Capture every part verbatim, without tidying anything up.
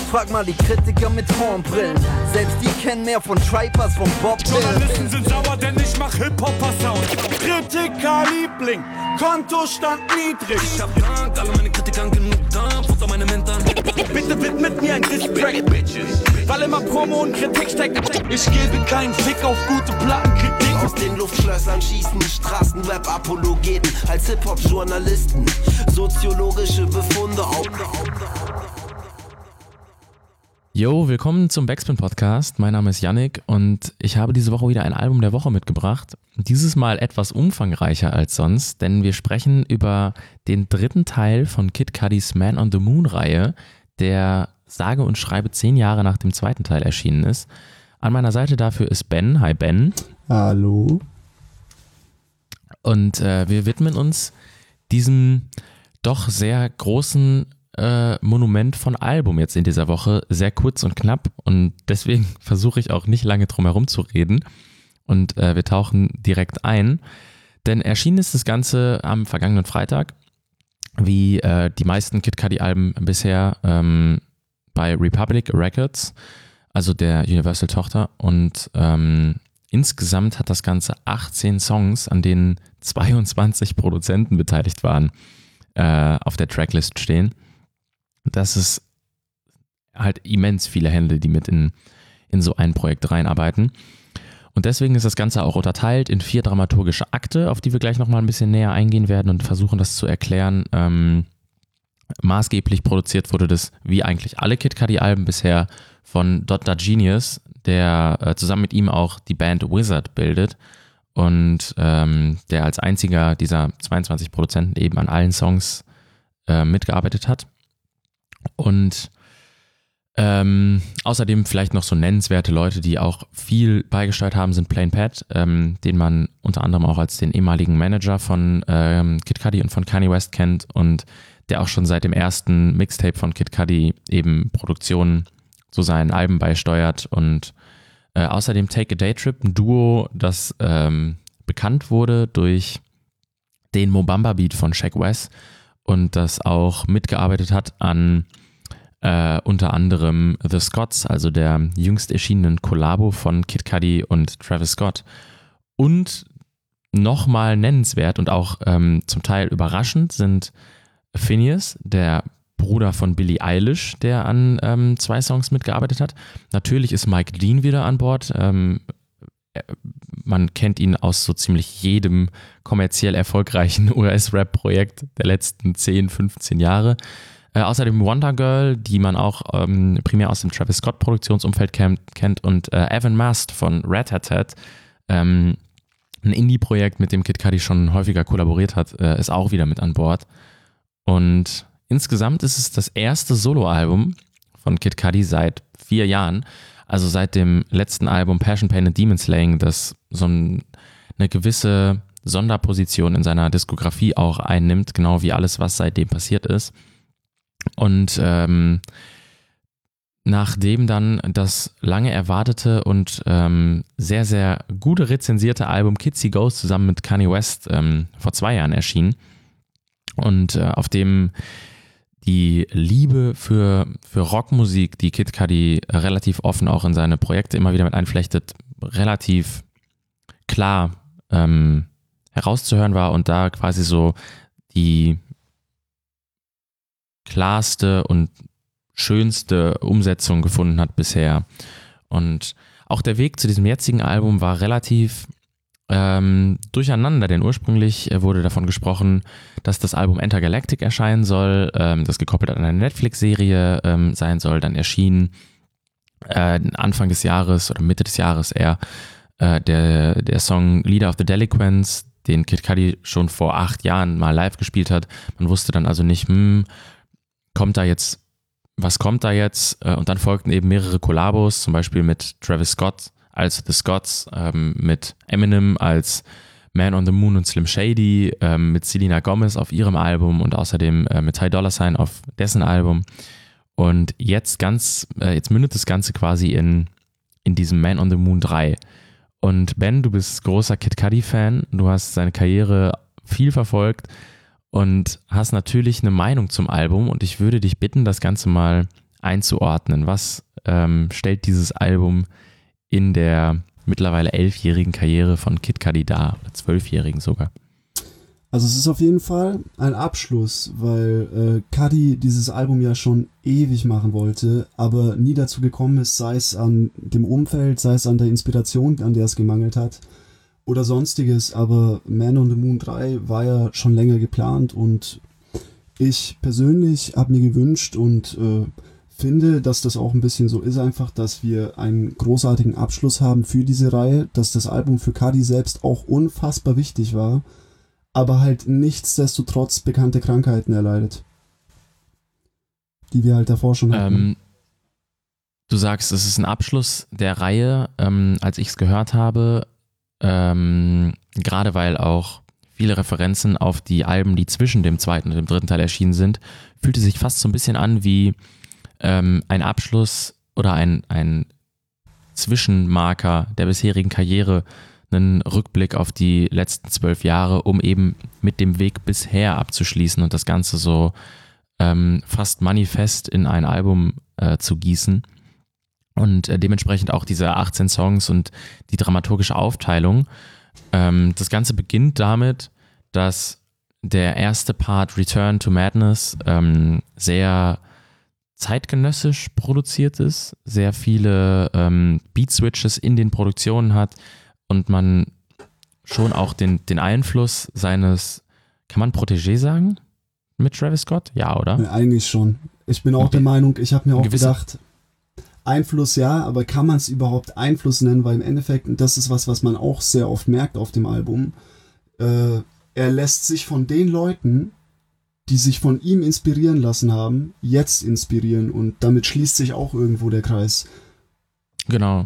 Frag mal die Kritiker mit Hornbrillen. Selbst die kennen mehr von Tribe als von Bob Dylan. Journalisten sind sauer, denn ich mach Hip-Hopper-Sound. Kritiker-Liebling, Kontostand niedrig. Ich hab Dank, alle meine Kritikern genug da, Futter meine Mentoren. Bitte widmet mir ein Distrack, Bitches. Weil immer Promo und Kritik steckt. Ich gebe keinen Fick auf gute Plattenkritik. Aus den Luftschlössern schießen Straßenrap-Apologeten als Hip-Hop-Journalisten. Soziologische Befunde auf. Yo, willkommen zum Backspin-Podcast. Mein Name ist Yannick und ich habe diese Woche wieder ein Album der Woche mitgebracht. Dieses Mal etwas umfangreicher als sonst, denn wir sprechen über den dritten Teil von Kid Cudis Man on the Moon-Reihe, der sage und schreibe zehn Jahre nach dem zweiten Teil erschienen ist. An meiner Seite dafür ist Ben. Hi Ben. Hallo. Und äh, wir widmen uns diesem doch sehr großen äh, Monument von Album jetzt in dieser Woche, sehr kurz und knapp, und deswegen versuche ich auch nicht lange drum herum zu reden und äh, wir tauchen direkt ein, denn erschienen ist das Ganze am vergangenen Freitag, wie äh, die meisten Kid Cudi Alben bisher, ähm, bei Republic Records, also der Universal-Tochter, und ähm, insgesamt hat das Ganze achtzehn Songs, an denen zweiundzwanzig Produzenten beteiligt waren, äh, auf der Tracklist stehen. Das ist halt immens viele Hände, die mit in, in so ein Projekt reinarbeiten. Und deswegen ist das Ganze auch unterteilt in vier dramaturgische Akte, auf die wir gleich nochmal ein bisschen näher eingehen werden und versuchen, das zu erklären. Ähm, maßgeblich produziert wurde das, wie eigentlich alle Kid Cudi-Alben bisher, von Doctor Genius, der äh, zusammen mit ihm auch die Band Wizard bildet und ähm, der als einziger dieser zweiundzwanzig Produzenten eben an allen Songs äh, mitgearbeitet hat. Und ähm, außerdem vielleicht noch so nennenswerte Leute, die auch viel beigesteuert haben, sind Plain Pat, ähm, den man unter anderem auch als den ehemaligen Manager von ähm, Kid Cudi und von Kanye West kennt und der auch schon seit dem ersten Mixtape von Kid Cudi eben Produktionen zu seinen Alben beisteuert, und äh, außerdem Take a Day Trip, ein Duo, das ähm, bekannt wurde durch den Mo Bamba Beat von Sheck Wes und das auch mitgearbeitet hat an äh, unter anderem The Scotts, also der jüngst erschienenen Kollabo von Kid Cudi und Travis Scott. Und nochmal nennenswert und auch ähm, zum Teil überraschend sind Finneas, der Bruder von Billie Eilish, der an ähm, zwei Songs mitgearbeitet hat. Natürlich ist Mike Dean wieder an Bord. Ähm, man kennt ihn aus so ziemlich jedem kommerziell erfolgreichen U S-Rap-Projekt der letzten zehn, fünfzehn Jahre. Äh, außerdem Wonder Girl, die man auch ähm, primär aus dem Travis Scott-Produktionsumfeld kennt, kennt und äh, Evan Mast von Rat Tat Tat, ähm, ein Indie-Projekt, mit dem Kid Cudi schon häufiger kollaboriert hat, äh, ist auch wieder mit an Bord. Und insgesamt ist es das erste Soloalbum von Kid Cudi seit vier Jahren, also seit dem letzten Album Passion, Pain and Demon Slaying, das so ein, eine gewisse Sonderposition in seiner Diskografie auch einnimmt, genau wie alles, was seitdem passiert ist. Und ähm, nachdem dann das lange erwartete und ähm, sehr, sehr gut rezensierte Album Kids See Ghosts zusammen mit Kanye West ähm, vor zwei Jahren erschien, und äh, auf dem die Liebe für, für Rockmusik, die Kid Cudi relativ offen auch in seine Projekte immer wieder mit einflechtet, relativ klar ähm, herauszuhören war und da quasi so die klarste und schönste Umsetzung gefunden hat bisher. Und auch der Weg zu diesem jetzigen Album war relativ Ähm, durcheinander, denn ursprünglich wurde davon gesprochen, dass das Album Intergalactic erscheinen soll, ähm, das gekoppelt an eine Netflix-Serie ähm, sein soll. Dann erschien äh, Anfang des Jahres oder Mitte des Jahres eher äh, der, der Song Leader of the Delinquents, den Kid Cudi schon vor acht Jahren mal live gespielt hat. Man wusste dann also nicht, hm, kommt da jetzt, was kommt da jetzt? Äh, und dann folgten eben mehrere Kollabos, zum Beispiel mit Travis Scott als The Scotts, ähm, mit Eminem als Man on the Moon und Slim Shady, ähm, mit Selena Gomez auf ihrem Album und außerdem äh, mit Ty Dolla Sign auf dessen Album. Und jetzt ganz, äh, jetzt mündet das Ganze quasi in, in diesem Man on the Moon drei. Und Ben, du bist großer Kid Cudi-Fan, du hast seine Karriere viel verfolgt und hast natürlich eine Meinung zum Album, und ich würde dich bitten, das Ganze mal einzuordnen? Was ähm, stellt dieses Album in der mittlerweile elfjährigen Karriere von Kid Cudi dar, oder zwölfjährigen sogar? Also es ist auf jeden Fall ein Abschluss, weil äh, Cudi dieses Album ja schon ewig machen wollte, aber nie dazu gekommen ist, sei es an dem Umfeld, sei es an der Inspiration, an der es gemangelt hat oder sonstiges, aber Man on the Moon drei war ja schon länger geplant und ich persönlich habe mir gewünscht und äh, finde, dass das auch ein bisschen so ist einfach, dass wir einen großartigen Abschluss haben für diese Reihe, dass das Album für Cudi selbst auch unfassbar wichtig war, aber halt nichtsdestotrotz bekannte Krankheiten erleidet. Die wir halt davor schon hatten. Ähm, du sagst, es ist ein Abschluss der Reihe. Ähm, als ich es gehört habe, ähm, gerade weil auch viele Referenzen auf die Alben, die zwischen dem zweiten und dem dritten Teil erschienen sind, fühlte sich fast so ein bisschen an wie ähm, ein Abschluss oder ein, ein Zwischenmarker der bisherigen Karriere, einen Rückblick auf die letzten zwölf Jahre, um eben mit dem Weg bisher abzuschließen und das Ganze so ähm, fast manifest in ein Album äh, zu gießen. Und äh, dementsprechend auch diese achtzehn Songs und die dramaturgische Aufteilung. Ähm, das Ganze beginnt damit, dass der erste Part Return to Madness ähm, sehr zeitgenössisch produziert ist, sehr viele ähm, Beat-Switches in den Produktionen hat, und man schon auch den, den Einfluss seines, kann man Protégé sagen, mit Travis Scott? Ja, oder? Ja, eigentlich schon. Ich bin auch Okay. der Meinung, ich habe mir auch Gewisse- gedacht, Einfluss ja, aber kann man es überhaupt Einfluss nennen, weil im Endeffekt, und das ist was, was man auch sehr oft merkt auf dem Album, äh, er lässt sich von den Leuten, die sich von ihm inspirieren lassen haben, jetzt inspirieren und damit schließt sich auch irgendwo der Kreis. Genau.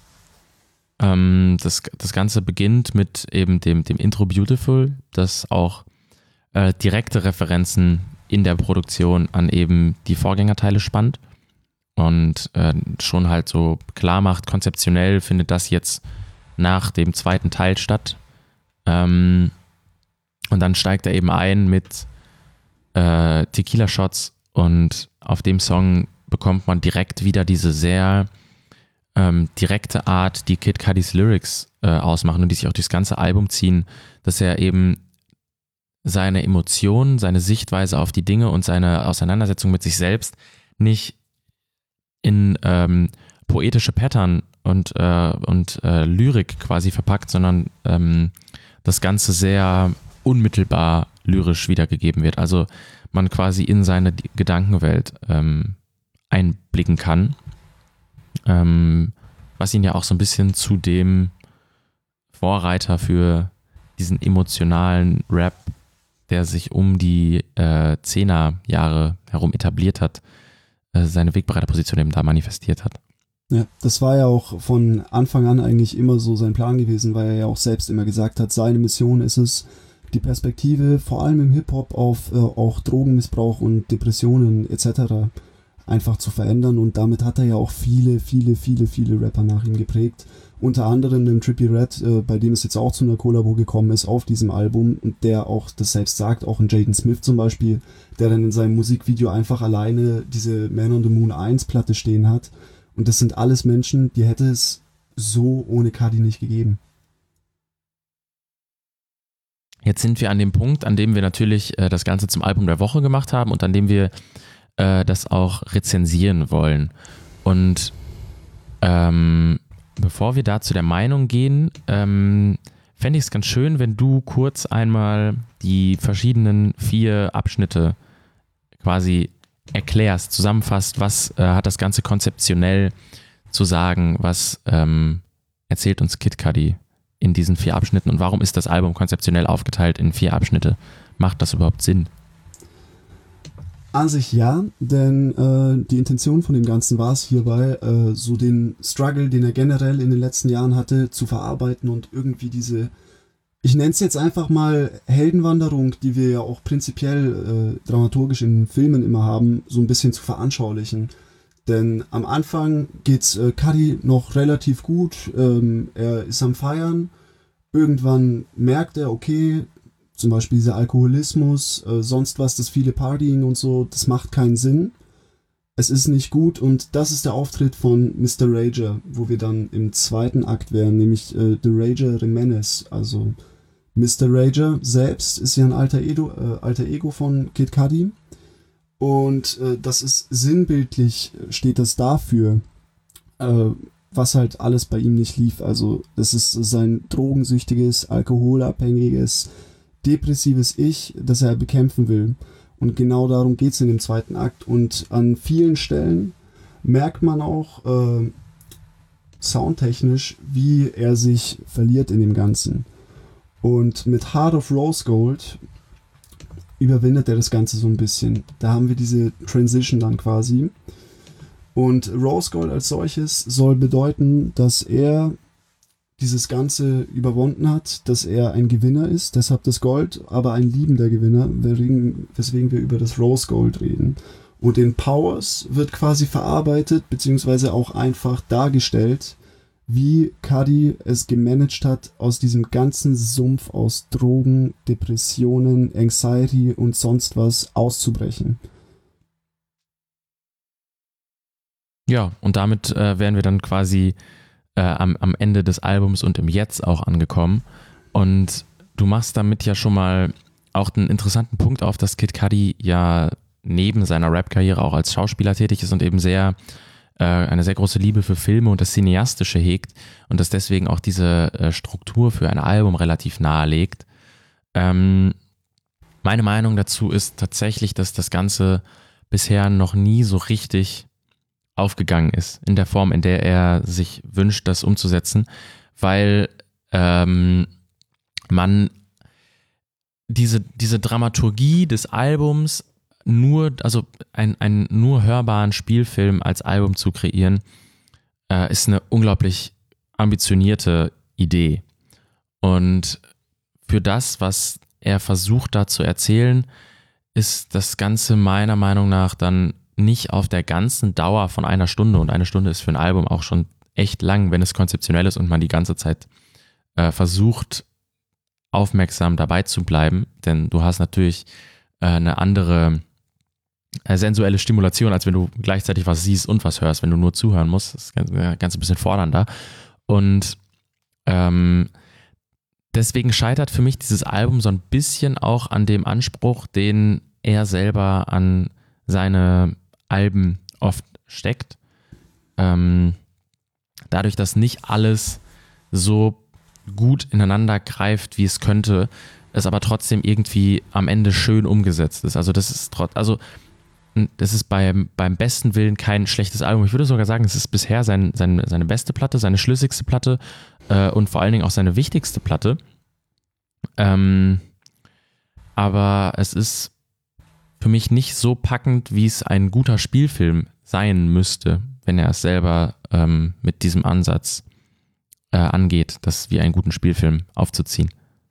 Ähm, das, das Ganze beginnt mit eben dem, dem Intro Beautiful, das auch äh, direkte Referenzen in der Produktion an eben die Vorgängerteile spannt und äh, schon halt so klar macht, konzeptionell findet das jetzt nach dem zweiten Teil statt. Ähm, und dann steigt er eben ein mit äh, Tequila Shots und auf dem Song bekommt man direkt wieder diese sehr ähm, direkte Art, die Kid Cudis Lyrics äh, ausmachen und die sich auch durchs ganze Album ziehen, dass er eben seine Emotionen, seine Sichtweise auf die Dinge und seine Auseinandersetzung mit sich selbst nicht in ähm, poetische Pattern und, äh, und äh, Lyrik quasi verpackt, sondern ähm, das Ganze sehr unmittelbar lyrisch wiedergegeben wird. Also man quasi in seine Gedankenwelt ähm, einblicken kann, ähm, was ihn ja auch so ein bisschen zu dem Vorreiter für diesen emotionalen Rap, der sich um die äh, Zehnerjahre herum etabliert hat, äh, seine Wegbereiterposition eben da manifestiert hat. Ja, das war ja auch von Anfang an eigentlich immer so sein Plan gewesen, weil er ja auch selbst immer gesagt hat, seine Mission ist es, die Perspektive vor allem im Hip-Hop auf äh, auch Drogenmissbrauch und Depressionen et cetera einfach zu verändern und damit hat er ja auch viele, viele, viele, viele Rapper nach ihm geprägt. Unter anderem den Trippie Redd, äh, bei dem es jetzt auch zu einer Kollabo gekommen ist auf diesem Album und der auch das selbst sagt, auch in Jaden Smith zum Beispiel, der dann in seinem Musikvideo einfach alleine diese Man on the Moon eins Platte stehen hat. Und das sind alles Menschen, die hätte es so ohne Cudi nicht gegeben. Jetzt sind wir an dem Punkt, an dem wir natürlich äh, das Ganze zum Album der Woche gemacht haben und an dem wir äh, das auch rezensieren wollen. Und ähm, bevor wir da zu der Meinung gehen, ähm, fände ich es ganz schön, wenn du kurz einmal die verschiedenen vier Abschnitte quasi erklärst, zusammenfasst, was äh, hat das Ganze konzeptionell zu sagen, was ähm, erzählt uns Kid Cudi in diesen vier Abschnitten und warum ist das Album konzeptionell aufgeteilt in vier Abschnitte? Macht das überhaupt Sinn? An sich ja, denn äh, die Intention von dem Ganzen war es hierbei, äh, so den Struggle, den er generell in den letzten Jahren hatte, zu verarbeiten und irgendwie diese, ich nenne es jetzt einfach mal Heldenwanderung, die wir ja auch prinzipiell äh, dramaturgisch in Filmen immer haben, so ein bisschen zu veranschaulichen. Denn am Anfang geht's äh, Cudi noch relativ gut, ähm, er ist am Feiern, irgendwann merkt er, okay, zum Beispiel dieser Alkoholismus, äh, sonst was, das viele Partying und so, das macht keinen Sinn. es ist nicht gut und das ist der Auftritt von Mister Rager, wo wir dann im zweiten Akt wären, nämlich äh, The Rager Jimenez. Also Mister Rager selbst ist ja ein alter, Edo, äh, alter Ego von Kid Cudi und äh, das ist sinnbildlich, steht das dafür, äh, was halt alles bei ihm nicht lief. Also das ist sein drogensüchtiges, alkoholabhängiges, depressives Ich, das er bekämpfen will. Und genau darum geht es in dem zweiten Akt. Und an vielen Stellen merkt man auch äh, soundtechnisch, wie er sich verliert in dem Ganzen. Und mit Heart of Rose Gold überwindet er das Ganze so ein bisschen. Da haben wir diese Transition dann quasi. Und Rose Gold als solches soll bedeuten, dass er dieses Ganze überwunden hat, dass er ein Gewinner ist, deshalb das Gold, aber ein liebender Gewinner, weswegen wir über das Rose Gold reden. Und in Powers wird quasi verarbeitet, beziehungsweise auch einfach dargestellt, wie Cudi es gemanagt hat, aus diesem ganzen Sumpf aus Drogen, Depressionen, Anxiety und sonst was auszubrechen. Ja, und damit äh, wären wir dann quasi äh, am, am Ende des Albums und im Jetzt auch angekommen. Und du machst damit ja schon mal auch einen interessanten Punkt auf, dass Kid Cudi ja neben seiner Rap-Karriere auch als Schauspieler tätig ist und eben sehr äh, eine sehr große Liebe für Filme und das Cineastische hegt und das deswegen auch diese äh, Struktur für ein Album relativ nahe legt. Ähm, meine Meinung dazu ist tatsächlich, dass das Ganze bisher noch nie so richtig aufgegangen ist, in der Form, in der er sich wünscht, das umzusetzen, weil ähm, man diese, diese Dramaturgie des Albums nur, also ein, einen nur hörbaren Spielfilm als Album zu kreieren, äh, ist eine unglaublich ambitionierte Idee. Und für das, was er versucht da zu erzählen, ist das Ganze meiner Meinung nach dann nicht auf der ganzen Dauer von einer Stunde, und eine Stunde ist für ein Album auch schon echt lang, wenn es konzeptionell ist und man die ganze Zeit äh, versucht, aufmerksam dabei zu bleiben, denn du hast natürlich äh, eine andere äh, sensuelle Stimulation, als wenn du gleichzeitig was siehst und was hörst, wenn du nur zuhören musst. Das ist ganz, äh, ganz ein bisschen fordernder. Und ähm, deswegen scheitert für mich dieses Album so ein bisschen auch an dem Anspruch, den er selber an seine Alben oft steckt. Ähm, dadurch, dass nicht alles so gut ineinander greift, wie es könnte, es aber trotzdem irgendwie am Ende schön umgesetzt ist. Also das ist trotz, also das ist beim, beim besten Willen kein schlechtes Album. Ich würde sogar sagen, es ist bisher sein, sein, seine beste Platte, seine schlüssigste Platte äh, und vor allen Dingen auch seine wichtigste Platte. Ähm, aber es ist für mich nicht so packend, wie es ein guter Spielfilm sein müsste, wenn er es selber ähm, mit diesem Ansatz äh, angeht, das wie einen guten Spielfilm aufzuziehen.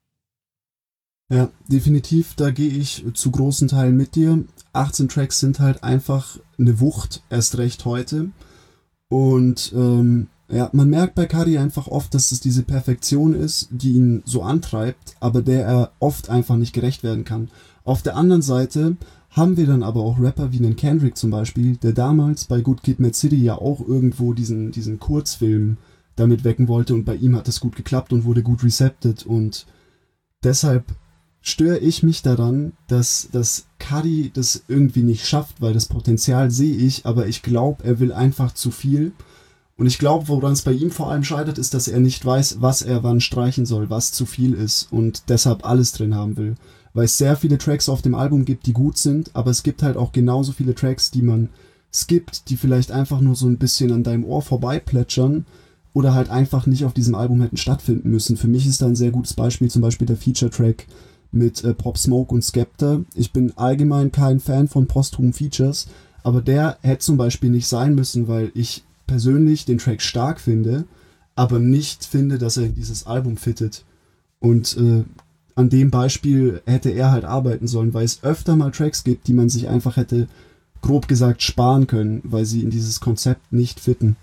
Ja, definitiv, da gehe ich zu großen Teilen mit dir. achtzehn Tracks sind halt einfach eine Wucht, erst recht heute. Und ähm, ja, man merkt bei Cudi einfach oft, dass es diese Perfektion ist, die ihn so antreibt, aber der er oft einfach nicht gerecht werden kann. Auf der anderen Seite haben wir dann aber auch Rapper wie einen Kendrick zum Beispiel, der damals bei Good Kid, Mad City ja auch irgendwo diesen, diesen Kurzfilm damit wecken wollte und bei ihm hat das gut geklappt und wurde gut recepted und deshalb störe ich mich daran, dass, dass Cudi das irgendwie nicht schafft, weil das Potenzial sehe ich, aber ich glaube, er will einfach zu viel. Und ich glaube, woran es bei ihm vor allem scheitert, ist, dass er nicht weiß, was er wann streichen soll, was zu viel ist und deshalb alles drin haben will. Weil es sehr viele Tracks auf dem Album gibt, die gut sind, aber es gibt halt auch genauso viele Tracks, die man skippt, die vielleicht einfach nur so ein bisschen an deinem Ohr vorbeiplätschern oder halt einfach nicht auf diesem Album hätten stattfinden müssen. Für mich ist da ein sehr gutes Beispiel, zum Beispiel der Feature-Track mit äh, Pop Smoke und Skepta. Ich bin allgemein kein Fan von posthumen Features, aber der hätte zum Beispiel nicht sein müssen, weil ich persönlich den Track stark finde, aber nicht finde, dass er in dieses Album fittet. Und äh, an dem Beispiel hätte er halt arbeiten sollen, weil es öfter mal Tracks gibt, die man sich einfach hätte, grob gesagt, sparen können, weil sie in dieses Konzept nicht fitten.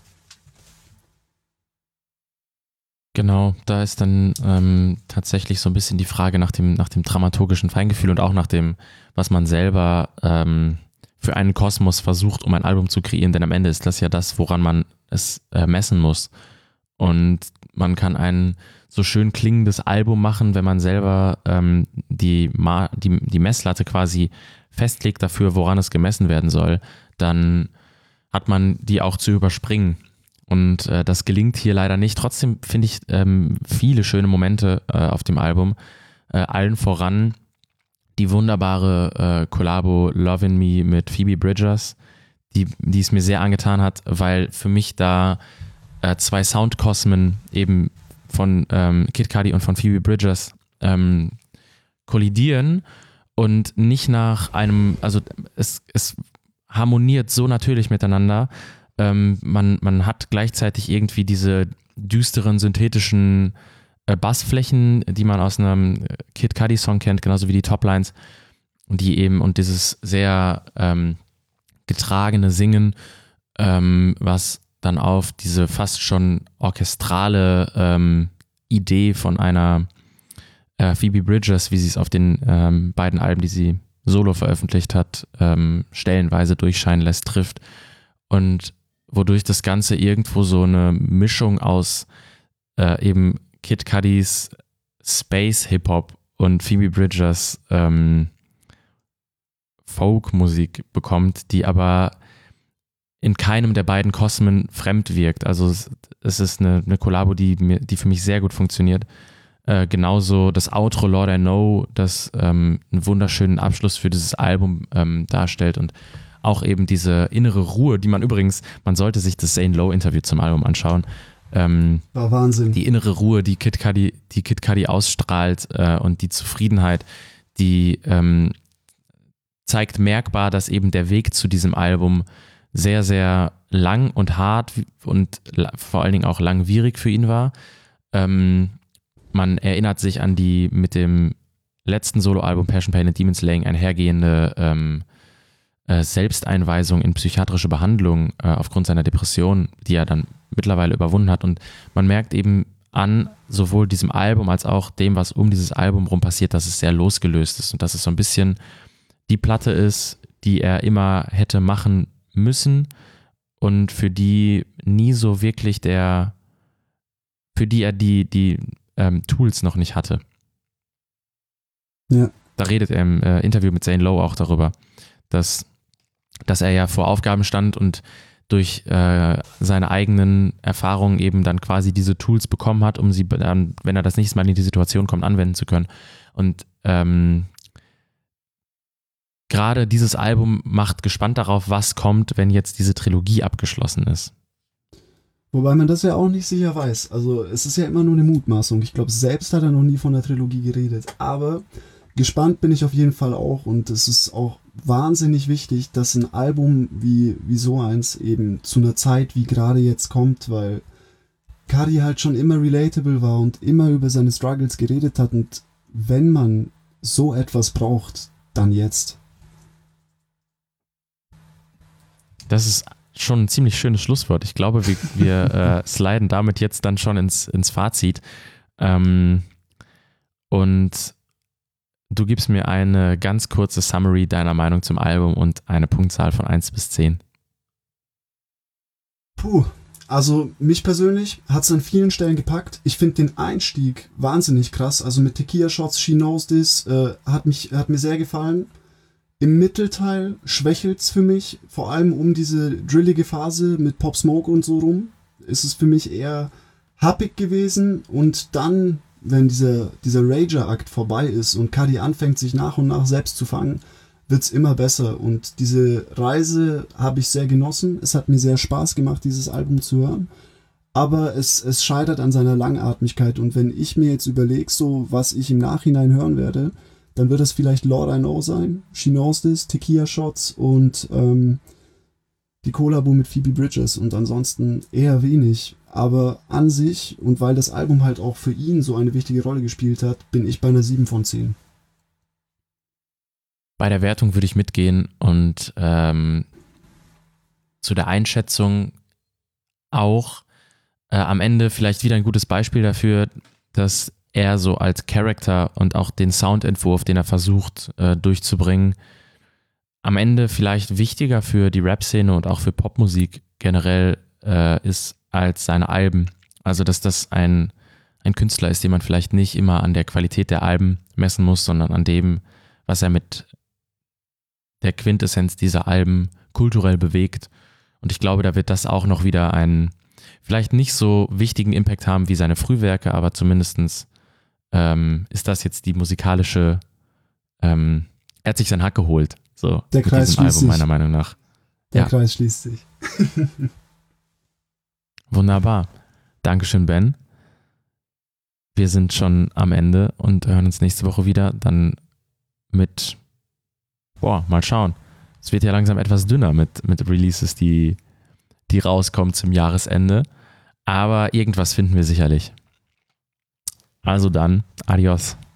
Genau, da ist dann ähm, tatsächlich so ein bisschen die Frage nach dem, nach dem dramaturgischen Feingefühl und auch nach dem, was man selber ähm, für einen Kosmos versucht, um ein Album zu kreieren, denn am Ende ist das ja das, woran man es äh, messen muss. Und man kann ein so schön klingendes Album machen, wenn man selber ähm, die, Ma- die, die Messlatte quasi festlegt dafür, woran es gemessen werden soll, dann hat man die auch zu überspringen. Und äh, das gelingt hier leider nicht. Trotzdem finde ich ähm, viele schöne Momente äh, auf dem Album. Äh, allen voran die wunderbare äh, Kollabo Lovin' Me mit Phoebe Bridgers, die, die es mir sehr angetan hat, weil für mich da äh, zwei Soundkosmen eben von ähm, Kid Cudi und von Phoebe Bridgers ähm, kollidieren und nicht nach einem, also es, es harmoniert so natürlich miteinander. Ähm, man, man hat gleichzeitig irgendwie diese düsteren, synthetischen äh, Bassflächen, die man aus einem Kid Cudi-Song kennt, genauso wie die Toplines, und die eben, und dieses sehr ähm, getragene Singen, ähm, was dann auf diese fast schon orchestrale ähm, Idee von einer äh, Phoebe Bridgers, wie sie es auf den ähm, beiden Alben, die sie solo veröffentlicht hat, ähm, stellenweise durchscheinen lässt, trifft. Und wodurch das Ganze irgendwo so eine Mischung aus äh, eben Kid Cudis Space-Hip-Hop und Phoebe Bridgers ähm, Folk-Musik bekommt, die aber in keinem der beiden Kosmen fremd wirkt. Also es, es ist eine, eine Kollabo, die, mir, die für mich sehr gut funktioniert. Äh, genauso das Outro Lord I Know, das ähm, einen wunderschönen Abschluss für dieses Album ähm, darstellt und auch eben diese innere Ruhe, die man übrigens, man sollte sich das Zane Lowe Interview zum Album anschauen. Ähm, War Wahnsinn. Die innere Ruhe, die Kid Cudi, die Kid Cudi ausstrahlt äh, und die Zufriedenheit, die ähm, zeigt merkbar, dass eben der Weg zu diesem Album sehr, sehr lang und hart und la- vor allen Dingen auch langwierig für ihn war. Ähm, man erinnert sich an die mit dem letzten Soloalbum Passion, Pain and Demon Slaying einhergehende ähm, äh, Selbsteinweisung in psychiatrische Behandlung äh, aufgrund seiner Depression, die er dann mittlerweile überwunden hat. Und man merkt eben an sowohl diesem Album als auch dem, was um dieses Album rum passiert, dass es sehr losgelöst ist und dass es so ein bisschen die Platte ist, die er immer hätte machen müssen und für die nie so wirklich der, für die er die, die ähm, Tools noch nicht hatte. Ja. Da redet er im äh, Interview mit Zane Lowe auch darüber, dass, dass er ja vor Aufgaben stand und durch äh, seine eigenen Erfahrungen eben dann quasi diese Tools bekommen hat, um sie dann, wenn er das nächste Mal in die Situation kommt, anwenden zu können. Und ähm, gerade dieses Album macht gespannt darauf, was kommt, wenn jetzt diese Trilogie abgeschlossen ist. Wobei man das ja auch nicht sicher weiß. Also es ist ja immer nur eine Mutmaßung. Ich glaube, selbst hat er noch nie von der Trilogie geredet. Aber gespannt bin ich auf jeden Fall auch. Und es ist auch wahnsinnig wichtig, dass ein Album wie, wie so eins eben zu einer Zeit wie gerade jetzt kommt, weil Cudi halt schon immer relatable war und immer über seine Struggles geredet hat. Und wenn man so etwas braucht, dann jetzt. Das ist schon ein ziemlich schönes Schlusswort. Ich glaube, wir, wir äh, sliden damit jetzt dann schon ins, ins Fazit. Ähm, und du gibst mir eine ganz kurze Summary deiner Meinung zum Album und eine Punktzahl von eins bis zehn. Puh, also mich persönlich hat es an vielen Stellen gepackt. Ich finde den Einstieg wahnsinnig krass. Also mit Tequila Shots, She Knows This, äh, hat, mich, hat mir sehr gefallen. Im Mittelteil schwächelt's für mich, vor allem um diese drillige Phase mit Pop Smoke und so rum, ist es für mich eher happig gewesen. Und dann, wenn dieser, dieser Rager-Akt vorbei ist und Cudi anfängt, sich nach und nach selbst zu fangen, wird's immer besser. Und diese Reise habe ich sehr genossen. Es hat mir sehr Spaß gemacht, dieses Album zu hören. Aber es, es scheitert an seiner Langatmigkeit. Und wenn ich mir jetzt überlege, so was ich im Nachhinein hören werde, dann wird es vielleicht Lord I Know sein, She Knows This, Tequila Shots und ähm, die Kollabo mit Phoebe Bridgers und ansonsten eher wenig. Aber an sich und weil das Album halt auch für ihn so eine wichtige Rolle gespielt hat, bin ich bei einer sieben von zehn. Bei der Wertung würde ich mitgehen und ähm, zu der Einschätzung auch äh, am Ende vielleicht wieder ein gutes Beispiel dafür, dass er so als Charakter und auch den Soundentwurf, den er versucht äh, durchzubringen, am Ende vielleicht wichtiger für die Rap-Szene und auch für Popmusik generell äh, ist als seine Alben. Also dass das ein, ein Künstler ist, den man vielleicht nicht immer an der Qualität der Alben messen muss, sondern an dem, was er mit der Quintessenz dieser Alben kulturell bewegt. Und ich glaube, da wird das auch noch wieder einen vielleicht nicht so wichtigen Impact haben wie seine Frühwerke, aber zumindestens ähm, ist das jetzt die musikalische, ähm, er hat sich seinen Hack geholt, so der mit Kreis diesem schließt Album sich. meiner Meinung nach. Der Ja. Kreis schließt sich. Wunderbar. Dankeschön, Ben. Wir sind schon am Ende und hören uns nächste Woche wieder, dann mit, boah, mal schauen. Es wird ja langsam etwas dünner mit, mit Releases, die, die rauskommen zum Jahresende. Aber irgendwas finden wir sicherlich. Also dann, adios.